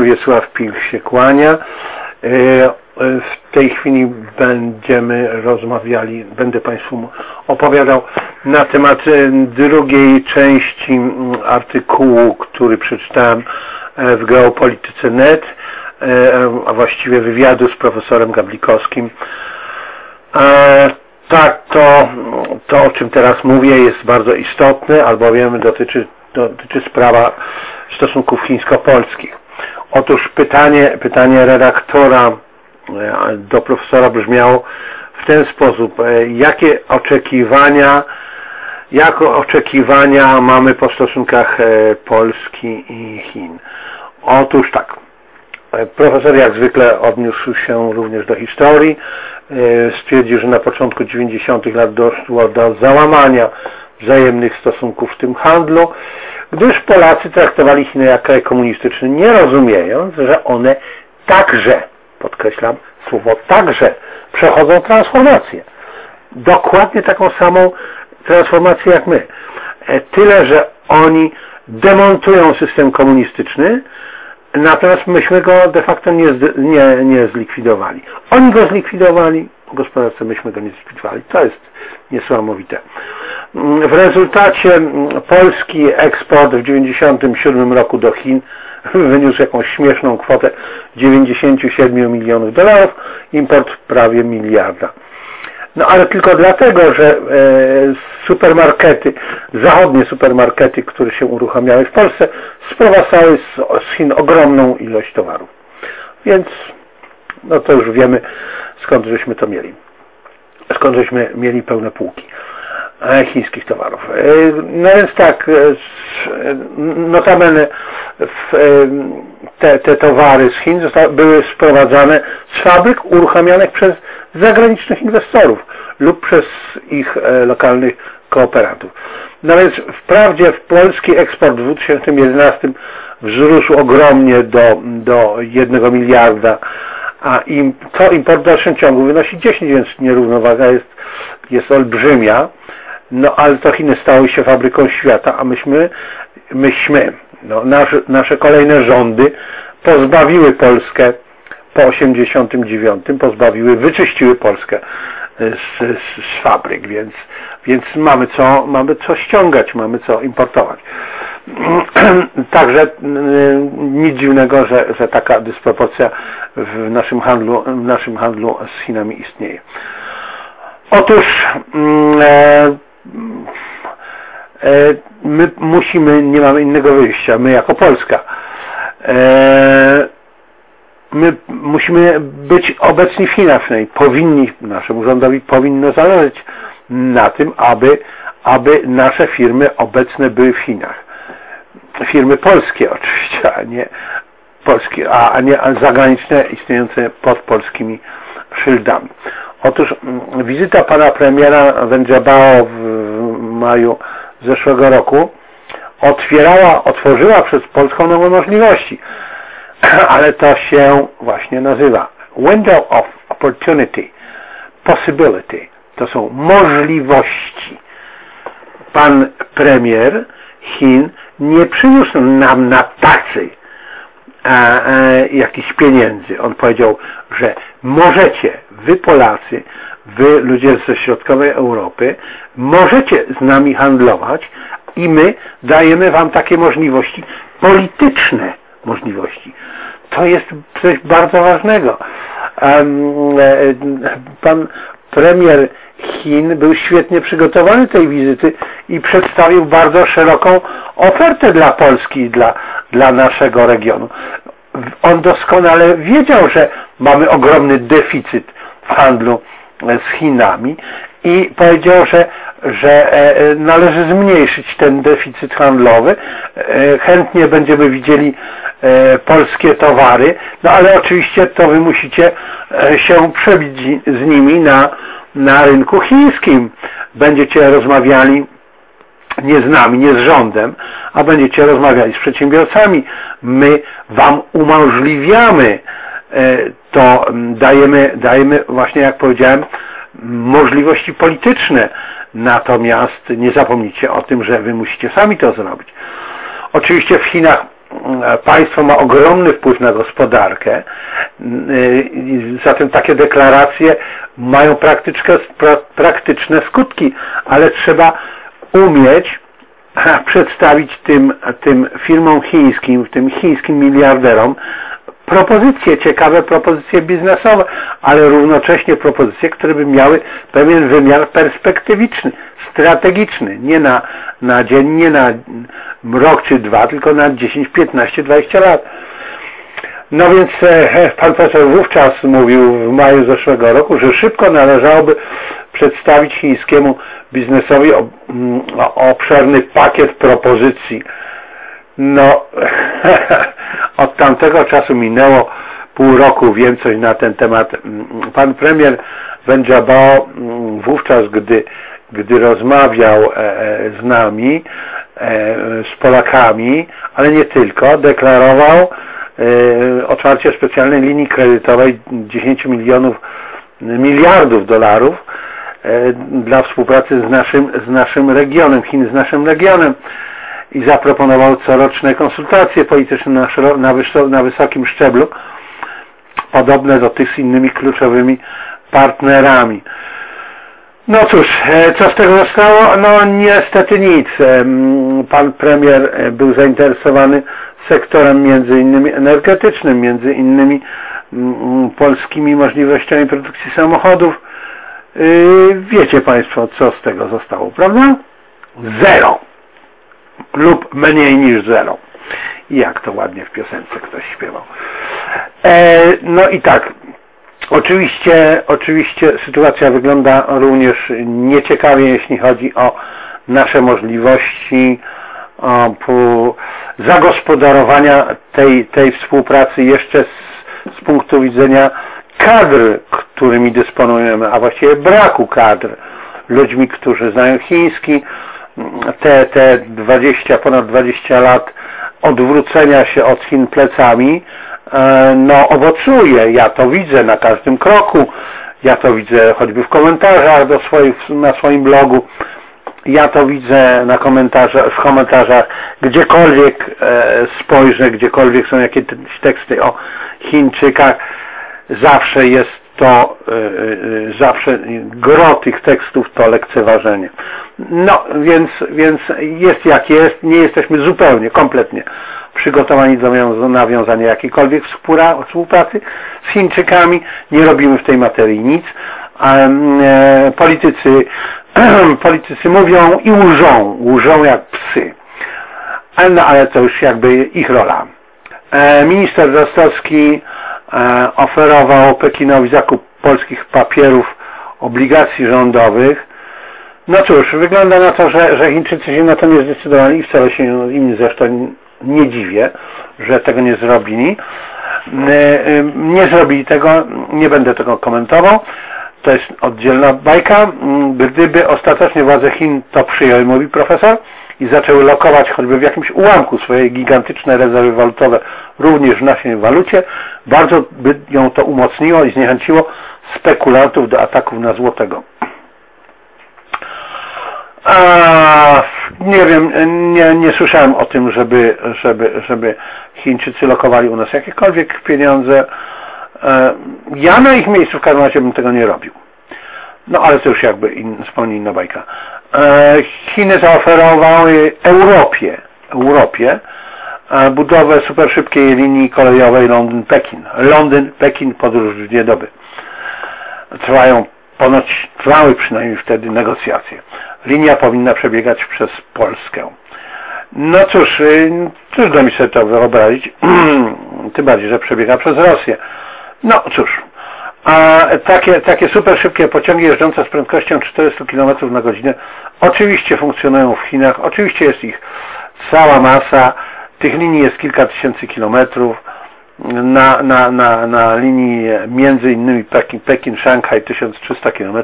Wiesław Pil się kłania. W tej chwili będę Państwu opowiadał na temat drugiej części artykułu, który przeczytałem w Geopolityce.net, a właściwie wywiadu z profesorem Gablikowskim. Tak, to o czym teraz mówię jest bardzo istotne, albowiem dotyczy sprawa stosunków chińsko-polskich. Otóż pytanie redaktora do profesora brzmiało w ten sposób: jakie oczekiwania mamy po stosunkach Polski i Chin? Otóż tak, profesor jak zwykle odniósł się również do historii, stwierdził, że na początku 90. lat doszło do załamania wzajemnych stosunków w tym handlu, gdyż Polacy traktowali Chiny jako kraj komunistyczny, nie rozumiejąc, że one także, podkreślam słowo także, przechodzą transformację. Dokładnie taką samą transformację jak my. Tyle, że oni demontują system komunistyczny, natomiast myśmy go de facto nie zlikwidowali. Oni go zlikwidowali, w gospodarce myśmy go nie zlikwidowali. To jest niesamowite. W rezultacie polski eksport w 1997 roku do Chin wyniósł jakąś śmieszną kwotę 97 milionów dolarów, import prawie miliarda. No ale tylko dlatego, że zachodnie supermarkety, które się uruchamiały w Polsce, sprowadzały z Chin ogromną ilość towarów. Więc no to już wiemy, skąd żeśmy to mieli. Skąd żeśmy mieli pełne półki chińskich towarów. No więc tak, notabene te towary z Chin były sprowadzane z fabryk uruchamianych przez zagranicznych inwestorów lub przez ich lokalnych kooperantów. No więc wprawdzie polski eksport w 2011 wzrósł ogromnie do 1 miliarda, a import w dalszym ciągu wynosi 10, więc nierównowaga jest olbrzymia. No ale to Chiny stały się fabryką świata, a nasze kolejne rządy pozbawiły Polskę po 89, wyczyściły Polskę z fabryk, więc mamy co ściągać, mamy co importować. Także nic dziwnego, że taka dysproporcja w naszym handlu z Chinami istnieje. Otóż my nie mamy innego wyjścia, my jako Polska. My musimy być obecni w Chinach, naszemu rządowi powinno zależeć na tym, aby nasze firmy obecne były w Chinach. Firmy polskie oczywiście, a nie zagraniczne istniejące pod polskimi szyldami. Otóż wizyta pana premiera Wen Jiabao w maju zeszłego roku otworzyła przez Polską nowe możliwości, ale to się właśnie nazywa window of opportunity, possibility. To są możliwości. Pan premier Chin nie przyniósł nam na tacy jakichś pieniędzy. On powiedział, że możecie, wy Polacy, wy ludzie ze środkowej Europy, możecie z nami handlować i my dajemy wam takie możliwości, polityczne możliwości. To jest coś bardzo ważnego. Pan premier Chin był świetnie przygotowany tej wizyty i przedstawił bardzo szeroką ofertę dla Polski i dla naszego regionu. On doskonale wiedział, że mamy ogromny deficyt w handlu z Chinami i powiedział, że należy zmniejszyć ten deficyt handlowy. Chętnie będziemy widzieli polskie towary, no ale oczywiście to wy musicie się przebić z nimi na rynku chińskim. Będziecie rozmawiali nie z nami, nie z rządem, a będziecie rozmawiali z przedsiębiorcami. My wam umożliwiamy to, dajemy właśnie, jak powiedziałem, możliwości polityczne. Natomiast nie zapomnijcie o tym, że wy musicie sami to zrobić. Oczywiście w Chinach państwo ma ogromny wpływ na gospodarkę, zatem takie deklaracje mają praktyczne skutki, ale trzeba umieć przedstawić tym firmom chińskim, tym chińskim miliarderom propozycje, ciekawe propozycje biznesowe, ale równocześnie propozycje, które by miały pewien wymiar perspektywiczny, strategiczny, nie na dzień, nie na rok czy dwa, tylko na 10, 15, 20 lat. No więc pan profesor wówczas mówił w maju zeszłego roku, że szybko należałoby przedstawić chińskiemu biznesowi obszerny pakiet propozycji. No, od tamtego czasu minęło pół roku, wiem coś na ten temat. Pan premier Wen Jiabao wówczas, gdy rozmawiał z nami, z Polakami, ale nie tylko, deklarował otwarcie specjalnej linii kredytowej 10 miliardów dolarów dla współpracy z naszym regionem, Chin z naszym regionem, i zaproponował coroczne konsultacje polityczne na wysokim szczeblu, podobne do tych z innymi kluczowymi partnerami. No cóż, co z tego zostało? No niestety nic. Pan premier był zainteresowany sektorem między innymi energetycznym, między innymi polskimi możliwościami produkcji samochodów. Wiecie państwo, co z tego zostało, prawda? Zero. Lub mniej niż zero. Jak to ładnie w piosence ktoś śpiewał. No i tak, oczywiście sytuacja wygląda również nieciekawie, jeśli chodzi o nasze możliwości zagospodarowania tej współpracy jeszcze z punktu widzenia kadr, którymi dysponujemy, a właściwie braku kadr, ludźmi, którzy znają chiński. Te ponad 20 lat odwrócenia się od Chin plecami no owocuje. Ja to widzę na każdym kroku, ja to widzę choćby w komentarzach na swoim blogu, ja to widzę w komentarzach, gdziekolwiek spojrzę, gdziekolwiek są jakieś teksty o Chińczykach, zawsze jest zawsze gro tych tekstów to lekceważenie. No, więc jest jak jest, nie jesteśmy zupełnie, kompletnie przygotowani do nawiązania jakiejkolwiek współpracy z Chińczykami, nie robimy w tej materii nic. Politycy mówią i łżą jak psy. No, ale to już jakby ich rola. Minister Rostowski oferował Pekinowi zakup polskich papierów, obligacji rządowych. No cóż, wygląda na to, że Chińczycy się na to nie zdecydowali i wcale się im zresztą nie dziwię, że tego nie zrobili. Nie zrobili tego, nie będę tego komentował. To jest oddzielna bajka. Gdyby ostatecznie władze Chin to przyjęły, mówi profesor, i zaczęły lokować choćby w jakimś ułamku swoje gigantyczne rezerwy walutowe również w naszej walucie, bardzo by ją to umocniło i zniechęciło spekulantów do ataków na złotego. Nie wiem, nie słyszałem o tym, żeby Chińczycy lokowali u nas jakiekolwiek pieniądze. Ja na ich miejscu w każdym razie bym tego nie robił. No ale to już jakby zupełnie inna bajka. Chiny zaoferowały Europie budowę superszybkiej linii kolejowej Londyn-Pekin. Londyn-Pekin podróż w 2 doby. Trwały przynajmniej wtedy negocjacje. Linia powinna przebiegać przez Polskę. No cóż, trudno mi sobie to wyobrazić, tym bardziej, że przebiega przez Rosję. No cóż, a takie super szybkie pociągi jeżdżące z prędkością 400 km na godzinę oczywiście funkcjonują w Chinach, oczywiście jest ich cała masa, tych linii jest kilka tysięcy kilometrów, na linii między innymi Pekin-Szanghaj 1300 km.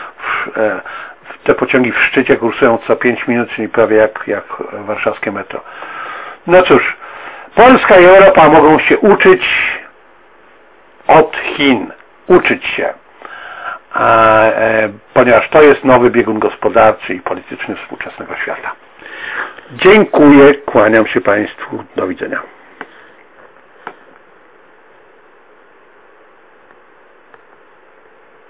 Te pociągi w szczycie kursują co 5 minut, czyli prawie jak warszawskie metro. No cóż, Polska i Europa mogą się uczyć od Chin. Uczyć się. Ponieważ to jest nowy biegun gospodarczy i polityczny współczesnego świata. Dziękuję, kłaniam się Państwu, do widzenia.